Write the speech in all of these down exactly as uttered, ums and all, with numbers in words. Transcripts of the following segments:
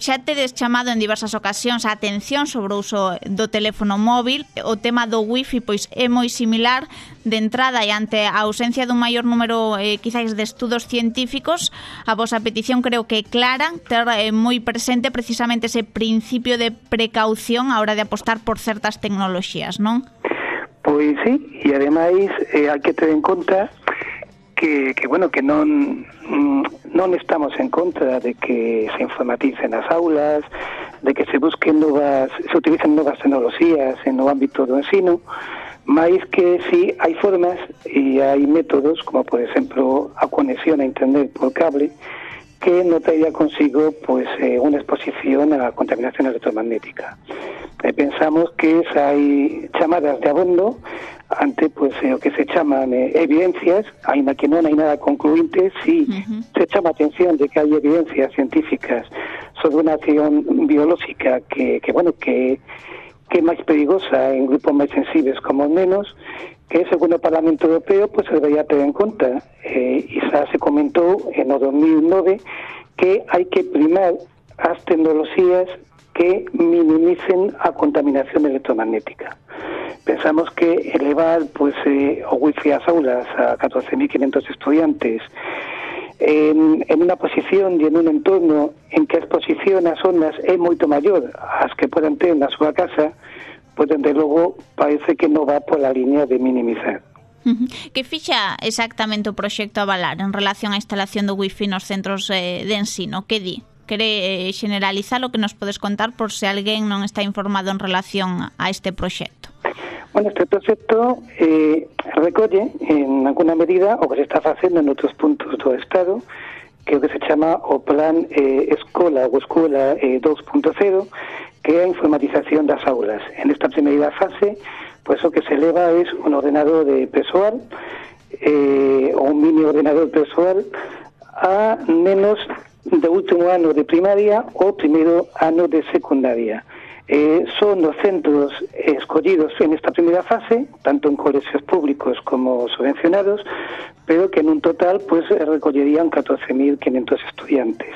xa tedes chamado en diversas ocasións a atención sobre o uso do teléfono móvil. O tema do wifi pois é moi similar. De entrada, e ante a ausencia dun maior número eh, quizáis de estudos científicos, a vosa petición creo que é clara, ter eh, moi presente precisamente ese principio de precaución a hora de apostar por certas tecnoloxías, non? Pois sí, e ademais eh, hai que ter en conta que, que bueno, que non non estamos en contra de que se informaticen as aulas, de que se busquen novas, se utilicen novas tecnoloxías en o ámbito do ensino, máis que si hai formas e hai métodos, como por exemplo a conexión a internet por cable, que non traía consigo pues, eh, unha exposición á contaminación electromagnética. E pensamos que hai chamadas de abondo ante pues, eh, o que se chaman eh, evidencias, aínda que non hai nada concluinte, si uh-huh. se chama atención de que hai evidencias científicas sobre unha acción biolóxica que, que bueno, que, que é máis perigosa en grupos máis sensibles como menos, que según o Parlamento Europeo pues, se debería ter en conta. Eh, e xa se comentou en o dos mil nove que hai que primar as tecnoloxías que minimicen a contaminación electromagnética. Pensamos que elevar pues, eh, o wifi ás aulas a catorce mil quinhentos estudiantes en, en unha posición e en un entorno en que a exposición ás ondas é moito maior as que poden ter na súa casa, pois, desde logo, parece que non va pola línea de minimizar. Uh-huh. Que fixa exactamente o proxecto Avalar en relación á instalación do wifi nos centros eh, de ensino? Que di? Quere eh, generalizar o que nos podes contar por se alguén non está informado en relación a este proxecto? Bueno, este proxecto eh, recolle en alguna medida o que se está facendo en outros puntos do Estado, que é o que se chama o Plan eh, Escola ou Escola eh, dos punto cero, que é a informatización das aulas. En esta primeira fase, pues o que se eleva é un ordenador de persoal, eh, ou un mini ordenador persoal, a menos do último ano de primaria ou primeiro ano de secundaria. Eh, son os centros escollidos en esta primeira fase, tanto en colexios públicos como subvencionados, pero que en un total pues recollerían catorce mil quinhentos estudiantes.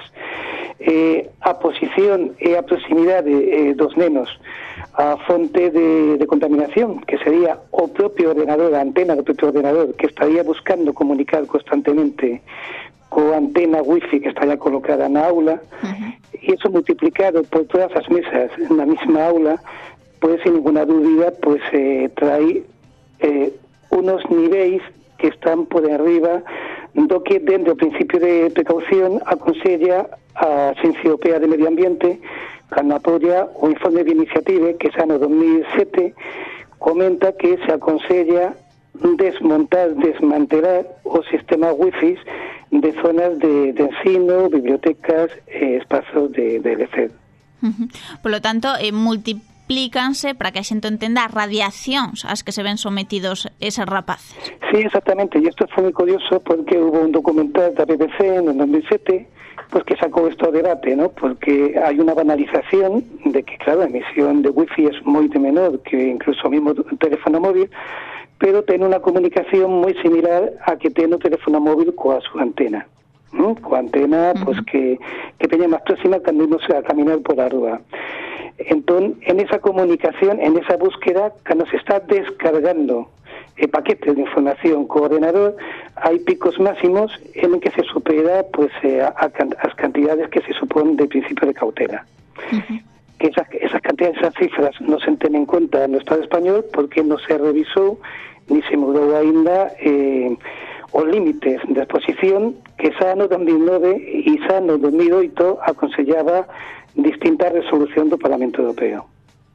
Eh, a posición e a proximidade eh, dos nenos a fonte de, de contaminación, que sería o propio ordenador, a antena do propio ordenador, que estaría buscando comunicar constantemente coa antena wifi que estaría colocada na aula, uh-huh. e eso multiplicado por todas as mesas na mesma aula, pues sin ninguna dúbida pues eh, trae eh, unos niveis que están por arriba do que dentro do principio de precaución aconsella a Agencia Europea de Medio Ambiente, cando apoia o informe de iniciativa que xa no dos mil sete comenta que se aconsella desmontar, desmantelar o sistema wifi de zonas de, de ensino, bibliotecas e eh, espazos de, de L C D. Uh-huh. Por lo tanto, eh, multiplícanse, para que a xente entenda, as radiacións ás que se ven sometidos eses rapaces. Sí, exactamente, e isto foi moi curioso porque hubo un documental da B B C en dos mil sete pues que sacou isto ao debate, ¿no? Porque hai unha banalización de que, claro, a emisión de wifi é moito menor que incluso o mismo teléfono móvil, pero ten unha comunicación moi similar a que ten o teléfono móvil coa súa antena. ¿no? Coa antena, uh-huh. pues que, que teña máis próxima cando imos a caminar por a rúa. Entón, en esa comunicación, en esa búsqueda, cando se está descargando eh, paquetes de información co ordenador, hai picos máximos en que se supera pues, eh, a, a, as cantidades que se supón de principio de cautela. Uh-huh. Que esas, esas cantidades, esas cifras non se ten en conta no Estado español porque non se revisou ni se mudou aínda eh, os límites de exposición que xa no dos mil nove e xa no dos mil oito aconsellaba distinta resolución do Parlamento Europeo.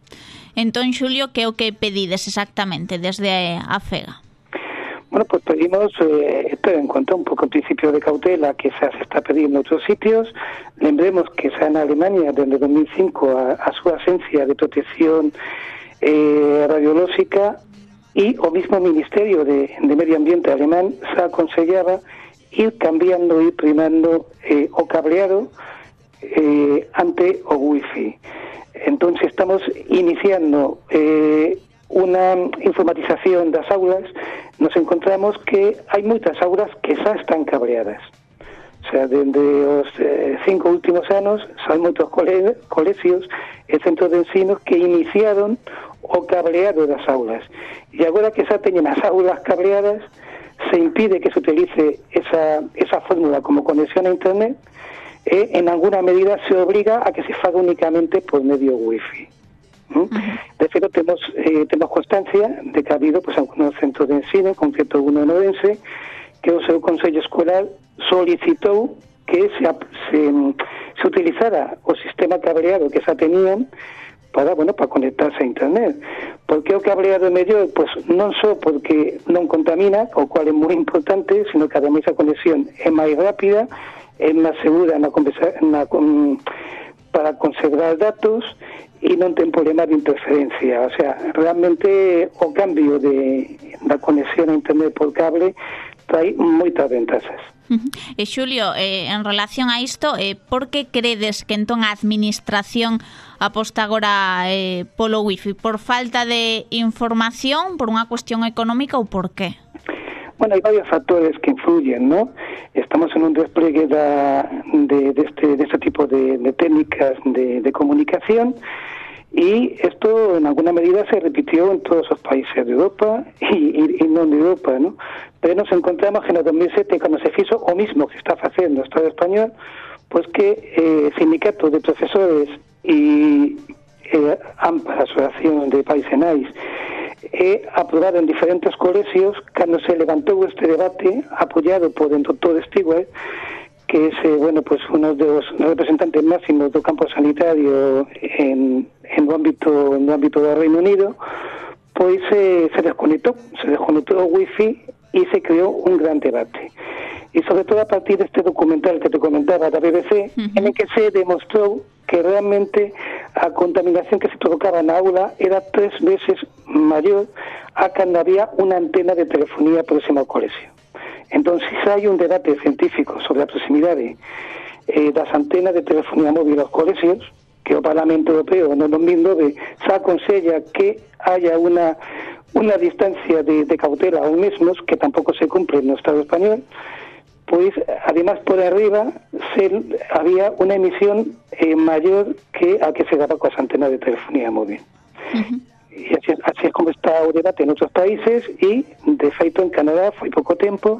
Entón, Xulio, que é o que pedides exactamente desde a FEGA? Bueno, pues pedimos eh, ter en conta un pouco o principio de cautela que xa se está pedindo en outros sitios. Lembremos que xa na Alemania, desde dos mil cinco, a, a súa Agencia de Protección eh, Radiolóxica e o mismo Ministerio de, de Medio Ambiente alemán xa aconsellaba ir cambiando, ir primando eh, o cableado eh, ante o wifi. Entonces estamos iniciando eh, unha informatización das aulas. Nos encontramos que hai moitas aulas que xa están cableadas. O sea, dende os eh, cinco últimos anos hai moitos cole colexios e centros de ensino que iniciaron o cableado das aulas. E agora que xa teñen as aulas cableadas, se impide que se utilice esa, esa fórmula como conexión a internet e en alguna medida se obliga a que se faga únicamente por medio wifi. ¿Mm? De feito, temos, eh, temos constancia de que ha habido pues, algunos centros de ensino, en concreto uno en Orense, que o seu Consello Escolar solicitou que se, se, se utilizara o sistema cableado que xa tenían para, bueno, para conectarse a internet. Porque o cableado é mellor, pois non só porque non contamina, o cual é moi importante, sino que ademais a conexión é máis rápida, é máis segura na, na, para conservar datos e non ten problema de interferencia. O sea, realmente o cambio de, da conexión a internet por cable trae moitas ventajas. Uh-huh. E Xulio, eh, en relación a isto, eh, por que credes que entón a administración aposta agora eh, polo wifi? Por falta de información, por unha cuestión económica ou por qué? Bueno, hai varios factores que influyen, ¿no? Estamos en un despliegue da, de, de, este, de este tipo de, de técnicas de, de comunicación y esto en alguna medida se repitió en todos los países de Europa y, y, y non de Europa, ¿no? Pero nos encontramos que en el dos mil siete, cuando se hizo o mismo que se está haciendo el Estado español, pues que eh, sindicatos de profesores y eh, AMPA, Asociación de Paisenais, eh, aprobaron diferentes colegios cuando se levantó este debate apoyado por el doctor Stewart, que es eh, bueno pues uno de los representantes máximos del campo sanitario en, en el ámbito en el ámbito del Reino Unido, pues eh, se desconectó, se desconectó el wifi y se creó un gran debate. Y sobre todo a partir de este documental que te comentaba da B B C, uh-huh. en el que se demostró que realmente a contaminación que se provocaba na aula era tres veces maior a cando había unha antena de telefonía próxima ao colegio. Entón, se hai un debate científico sobre a proximidade eh, das antenas de telefonía móvil aos colegios, que o Parlamento Europeo no dos mil nove xa aconsella que haya unha unha distancia de, de cautela aos mesmos, que tampouco se cumpre no Estado español, pois, además, por arriba se, había unha emisión eh, maior que a que se daba coas antenas de telefonía móvil. Uh-huh. E así, así é como está o debate en outros países e, de feito, en Canadá foi pouco tempo,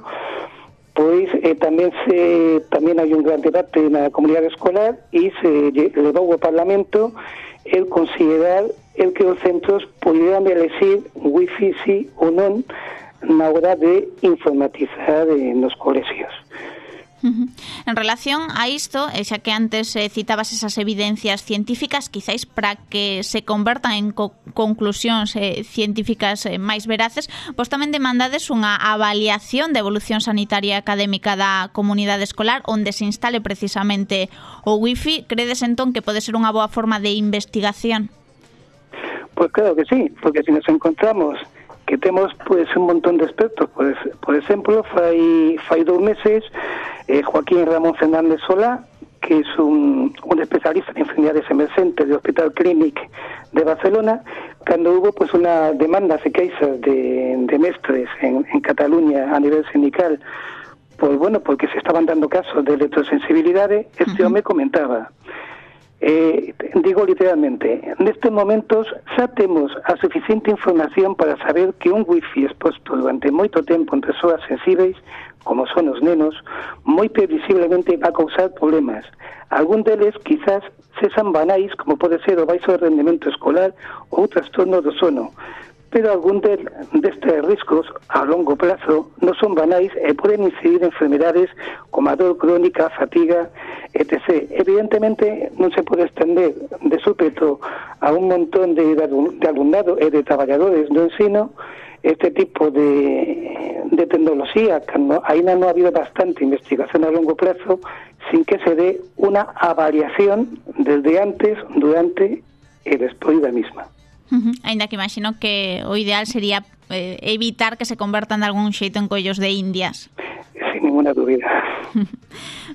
pois eh, tamén se tamén hai un gran debate na comunidade escolar e se levou ao Parlamento el considerar el que os centros poderan elegir wifi sí ou non na hora de informatizar eh, nos colegios. Uh-huh. En relación a isto, xa que antes eh, citabas esas evidencias científicas, quizáis para que se convertan en co conclusións eh, científicas eh, máis veraces, vos tamén demandades unha avaliación de evolución sanitaria académica da comunidade escolar onde se instale precisamente o wifi. Credes entón que pode ser unha boa forma de investigación? Pues claro que sí, porque si nos encontramos que temos pues un montón de expertos, por, por exemplo, fai, fai dous meses eh, Joaquín Ramón Fernández Solá, que es un, un especialista en enfermedades emergentes del Hospital Clínic de Barcelona, cando hubo pues una demanda de queixas de, de mestres en, en Cataluña a nivel sindical, pues bueno, porque se estaban dando casos de electrosensibilidade, este uh-huh. home comentaba, Eh, digo literalmente, nestes momentos xa temos a suficiente información para saber que un wifi exposto durante moito tempo en persoas sensíveis, como son os nenos, moi previsiblemente va a causar problemas. Algún deles quizás sexan banais, como pode ser o baixo rendemento escolar ou trastorno do sono, pero algún de, destes riscos a longo plazo non son banais e poden incidir en enfermedades como a dor crónica, fatiga, etcétera. Evidentemente non se pode extender de súpeto a un montón de, de alumnado e de traballadores do ensino este tipo de, de tecnoloxía, que no, ainda non ha habido bastante investigación a longo plazo sin que se dé unha avaliación desde antes, durante e despois da misma. Uh-huh. Ainda que imagino que o ideal sería eh, evitar que se convertan de algún xeito en collos de indias. Sin ninguna dúbida.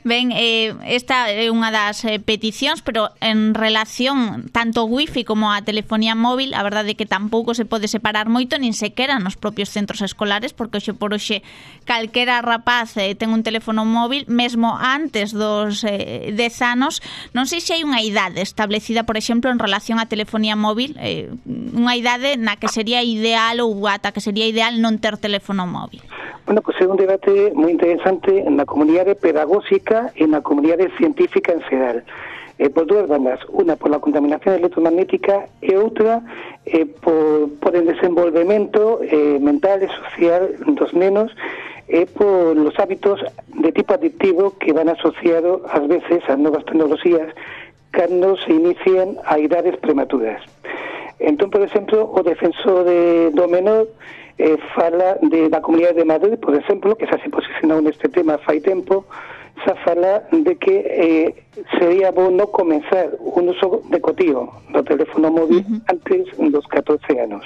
Ben, eh, esta é unha das eh, peticións, pero en relación tanto ao wifi como á telefonía móvil, a verdade é que tampouco se pode separar moito, nin sequera nos propios centros escolares, porque hoxe por hoxe calquera rapaz eh, ten un teléfono móvil, mesmo antes dos eh, dez anos. Non sei se hai unha idade establecida, por exemplo, en relación á telefonía móvil, eh, unha idade na que sería ideal ou ata que sería ideal non ter teléfono móvil. Bueno, pues é un debate moi interesante na comunidade pedagóxica e na comunidade científica en xeral. Eh, por dúas bandas, unha por la contaminación electromagnética e outra eh, por, por el desenvolvemento eh, mental e social dos nenos e por los hábitos de tipo adictivo que van asociados ás veces ás novas tecnoloxías cando se inician a idades prematuras. Entón, por exemplo, o defensor de, do menor eh, fala de, da Comunidade de Madrid, por exemplo, que xa se posicionou neste tema fai tempo, xa fala de que eh, sería bo non comenzar un uso de cotío do teléfono móvil uh-huh. antes dos catorce anos.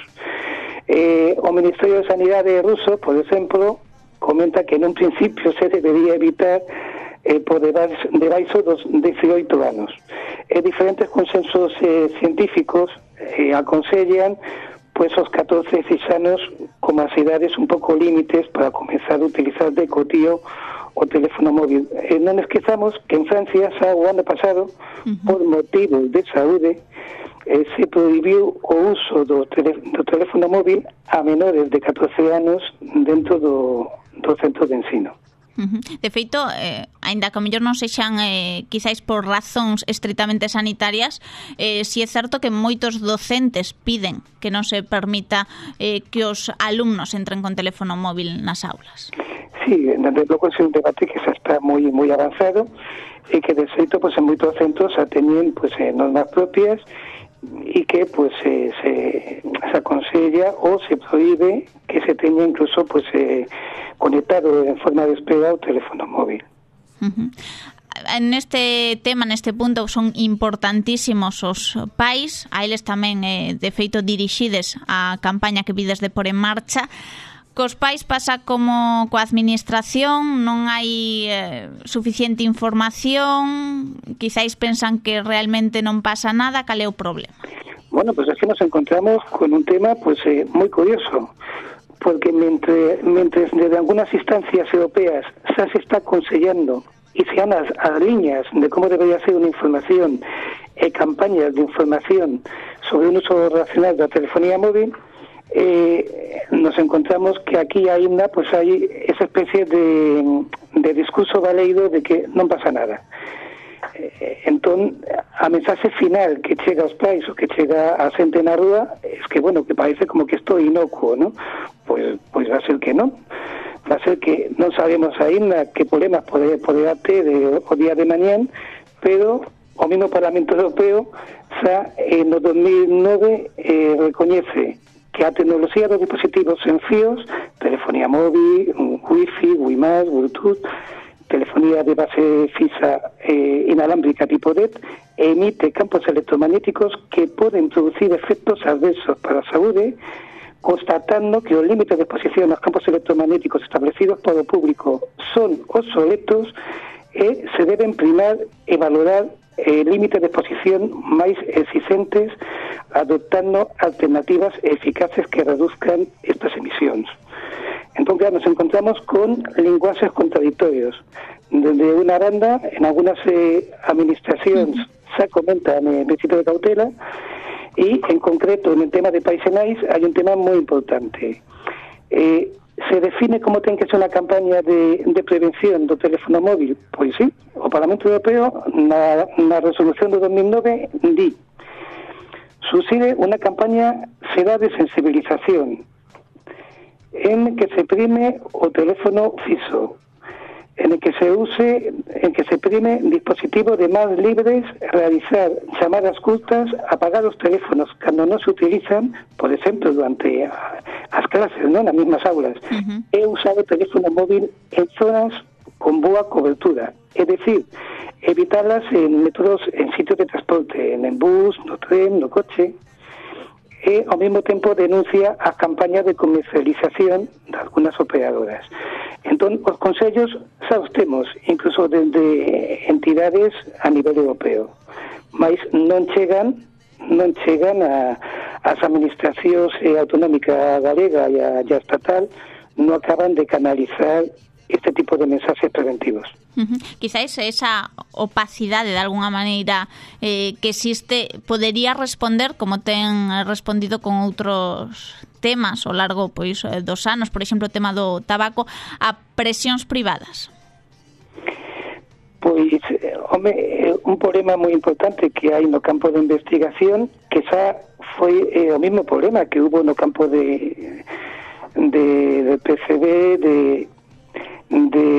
Eh, o Ministerio de Sanidade ruso, por exemplo, comenta que en un principio se debería evitar eh, por debaixo, debaixo dos diecioito anos. E diferentes consensos eh, científicos eh, aconsellan pois os catorce, dieciséis anos como as idades un pouco límites para comenzar a utilizar de cotío o teléfono móvil. Eh, non esquezamos que en Francia xa o ano pasado, uh-huh. por motivos de saúde, eh, se prohibiu o uso do, tele, do teléfono móvil a menores de catorce anos dentro do, do centro de ensino. Uh-huh. De feito, eh, aínda que a mellor non sexan eh, quizáis por razóns estritamente sanitarias, eh, si é certo que moitos docentes piden que non se permita eh, que os alumnos entren con teléfono móvil nas aulas. Sí, desde logo é un debate que xa está moi moi avanzado e que de feito pues, en moitos centros xa teñen pues, eh, normas propias e que pues, eh, se, se aconsella ou se prohíbe que se teña incluso pues, eh, conectado en forma de espera o teléfono móvil. Uh-huh. En este tema, neste punto, son importantísimos os pais, a eles tamén, eh, de feito, dirixides a campaña que vides de por en marcha. Cos pais pasa como coa administración, non hai eh, suficiente información, quizáis pensan que realmente non pasa nada, cal é o problema? Bueno, pues aquí nos encontramos con un tema pues eh, moi curioso, porque mentre, mentre desde algunas instancias europeas xa se está aconsellando e se dan as, as liñas de como debería ser unha información e campañas de información sobre un uso racional da telefonía móvil, eh, nos encontramos que aquí ainda pues hai esa especie de, de discurso valeido de que non pasa nada. Eh, entón, a mensaxe final que chega aos pais ou que chega a xente na rúa es que, bueno, que parece como que isto é inocuo, ¿no? Pois, pois va a ser que non. Va a ser que non sabemos ainda que problemas pode, poderá ter eh, o día de mañán, pero o mesmo Parlamento Europeo xa eh, no dos mil nove eh, recoñece que a tecnoloxía dos dispositivos sen fíos, telefonía móvil, wifi, WiMAX, Bluetooth, telefonía de base fixa eh, inalámbrica tipo D E T, emite campos electromagnéticos que poden producir efectos adversos para a saúde, constatando que os límites de exposición aos campos electromagnéticos establecidos polo público son obsoletos e se deben primar e valorar eh, límites de exposición máis exigentes, adoptando alternativas eficaces que reduzcan estas emisións. Entón, claro, nos encontramos con linguaxes contradictorios. Desde unha banda, en algunas eh, administracións xa comentan eh, principio de cautela, e, en concreto, en el tema de pais e nais, hai un tema moi importante. Eh, se define como ten que ser unha campaña de, de prevención do teléfono móvil? Pois sí, o Parlamento Europeo, na, na resolución do dos mil nove, di: suxire unha campaña será de sensibilización en que se prime o teléfono fixo, en el que se use, en que se prime dispositivos de más libres, realizar llamadas curtas, apagar os teléfonos cando non se utilizan, por exemplo, durante as clases, non, nas mesmas aulas, uh-huh. e usar o teléfono móvil en zonas con boa cobertura, é dicir, evitarlas en métodos, en sitios de transporte, en el bus, no tren, no coche, e ao mesmo tempo denuncia as campañas de comercialización de algunas operadoras. Entón, os consellos xa os temos, incluso desde entidades a nivel europeo, mas non chegan non chegan a, as administracións eh, autonómica galega e a, e a estatal, non acaban de canalizar este tipo de mensaxes preventivos. Uh-huh. Quizás esa opacidade de alguna maneira eh, que existe podería responder, como ten respondido con outros temas ao largo pois dos anos, por exemplo, o tema do tabaco, a presións privadas. Pois, home, un problema moi importante que hai no campo de investigación, que xa foi eh, o mesmo problema que hubo no campo de de, de P C B, de, de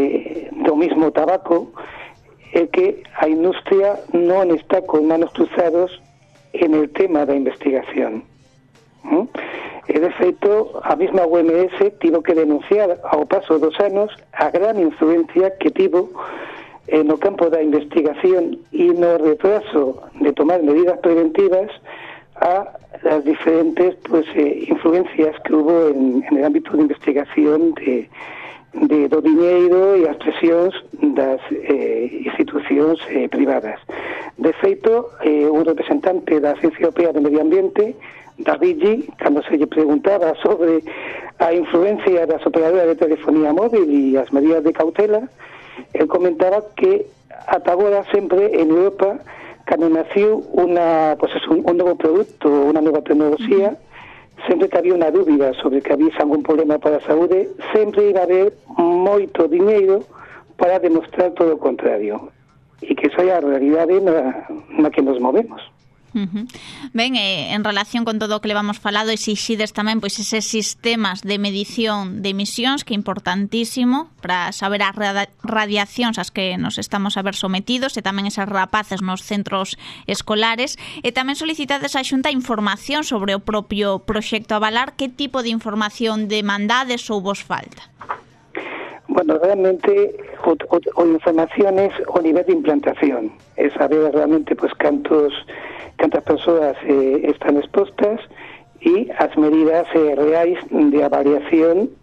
do mismo tabaco, é que a industria non está con manos cruzados en el tema da investigación. ¿Mm? E de feito, a mesma O M S tivo que denunciar ao paso dos anos a gran influencia que tivo eh, no campo da investigación e no retraso de tomar medidas preventivas a las diferentes pues eh, influencias que hubo en, en el ámbito de investigación de, de do diñeiro e as presións das eh, institucións eh, privadas. De feito, eh, un representante da Agencia Europea de Medio Ambiente, David, cando se lle preguntaba sobre a influencia das operadoras de telefonía móvil e as medidas de cautela, el comentaba que ata agora sempre en Europa, cando naciu una, pues es un, un novo produto, unha nova tecnoloxía, sempre que había unha dúbida sobre que había algún problema para a saúde, sempre iba a haber moito diñeiro para demostrar todo o contrario, e que esa é a realidade na, na que nos movemos. Uh-huh. Ben, eh, en relación con todo o que levamos falado, exixides tamén pois eses sistemas de medición de emisións, que é importantísimo para saber as radiacións ás que nos estamos a ver sometidos, e tamén esas rapaces nos centros escolares, e tamén solicitades á Xunta información sobre o propio proxecto Avalar. Que tipo de información demandades ou vos falta? Bueno, realmente o, o, o informaciones o nivel de implantación, é saber realmente pues cantos cantas persoas eh, están expostas e as medidas eh, reais de avaliación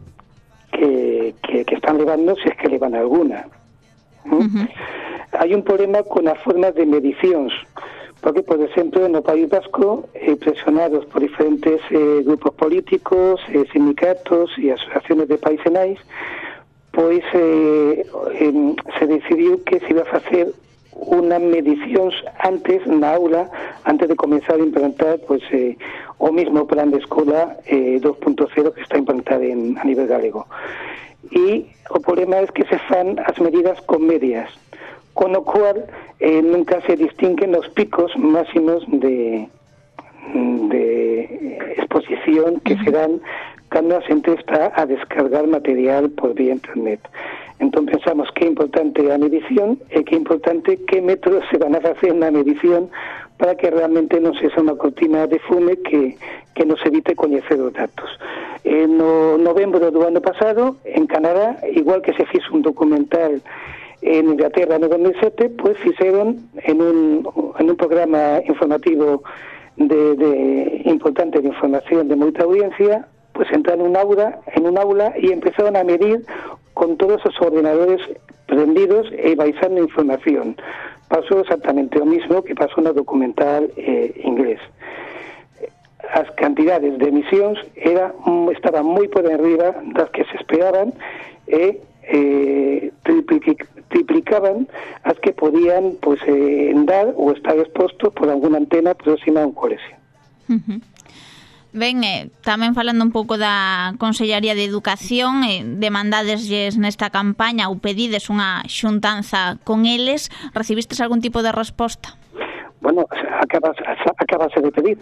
que, que, que están levando, se es que levan alguna. ¿Mm? Uh-huh. Hai un problema con as formas de medicións, porque, por exemplo, no País Vasco, eh, presionados por diferentes eh, grupos políticos, eh, sindicatos e asociaciones de paisenais, pois eh, eh, se decidiu que se iba a facer unas medicións antes na aula, antes de comenzar a implantar pues, eh, o mismo plan de escola eh, dos punto cero que está implantado en, a nivel galego. E o problema é que se fan as medidas con medias, con o cual eh, nunca se distinguen os picos máximos de, de exposición que se dan cando a xente está a descargar material por vía internet. Entón pensamos que é importante a medición e que é importante que métodos se van a facer na medición para que realmente non sexa unha cortina de fume que, que nos evite coñecer os datos. Eh, no novembro do ano pasado, en Canadá, igual que se fixo un documental en Inglaterra no dos mil sete, pues fixeron en un, en un programa informativo de, de importante de información de moita audiencia, pues entraron en un aula, en un aula e empezaron a medir con todos os ordenadores prendidos e baixando información. Pasou exactamente o mismo que pasou no documental eh, inglés. As cantidades de emisións era, estaban moi por enriba das que se esperaban e eh, triplicaban as que podían pues, eh, dar ou estar expostos por alguna antena próxima a un colegio. Uh-huh. Ben, eh, tamén falando un pouco da Consellaría de Educación, eh, demandadeslles nesta campaña ou pedides unha xuntanza con eles, recibistes algún tipo de resposta? Bueno, acabas, acabase de pedir.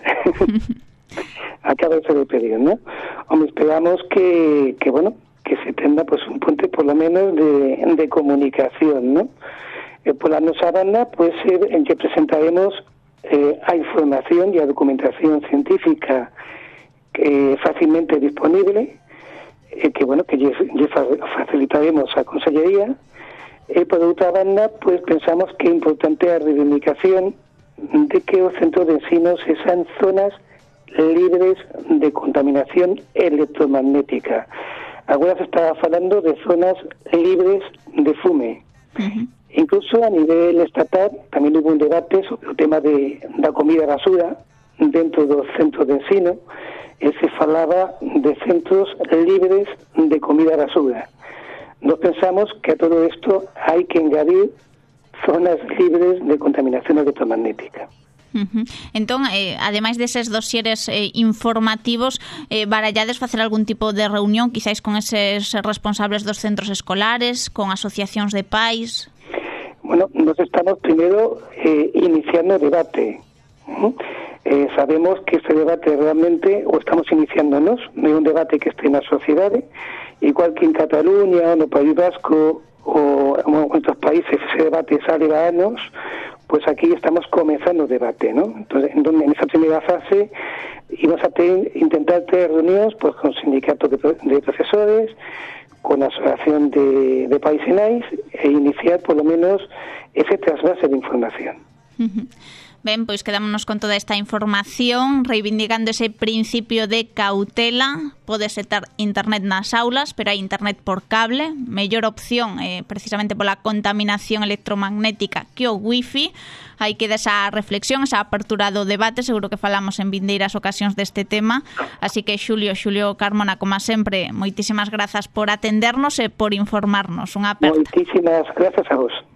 acabase de pedir, ¿no? Hombre, esperamos que, que bueno, que se tenga pues un punto por lo menos de, de comunicación, ¿no? Eh, por la nosa banda, pues eh, en que presentaremos eh, a información e a documentación científica Eh, fácilmente disponible, eh, que bueno, que lle, lle facilitaremos a Consellería, e por outra banda, pues pensamos que é importante a reivindicación de que os centros de ensino se sean zonas libres de contaminación electromagnética. Agora se está falando de zonas libres de fume. Uh-huh. Incluso a nivel estatal tamén hubo un debate sobre o tema de, da comida basura dentro dos centros de ensino, e se falaba de centros libres de comida basura. Nos pensamos que a todo isto hai que engadir zonas libres de contaminación electromagnética. Uh-huh. Entón, eh, ademais deses dosieres eh, informativos, eh, barallades facer algún tipo de reunión, quizáis con eses responsables dos centros escolares, con asociacións de pais? Bueno, nos estamos primero eh, iniciando o debate. Uh-huh. Eh, sabemos que este debate realmente, o estamos iniciándonos, non é un debate que este na sociedade, igual que en Cataluña, no País Vasco, o en outros países ese debate xa leva anos, pues aquí estamos comenzando o debate, ¿no? Entonces, en, en esa primera fase íbamos a ter, intentar ter reunións pues, con sindicatos de, de profesores, con la asociación de, de pais e nais, e iniciar por lo menos ese trasvase de información. Uh-huh. Ben, pois quedámonos con toda esta información, reivindicando ese principio de cautela. Pódese ter internet nas aulas, pero hai internet por cable. Mellor opción, eh, precisamente pola contaminación electromagnética, que o wifi. Hai que desa reflexión, esa apertura do debate, seguro que falamos en vindeiras ocasións deste tema. Así que, Xulio, Xulio Carmona, como sempre, moitísimas grazas por atendernos e por informarnos. Unha aperta. Moitísimas grazas a vos.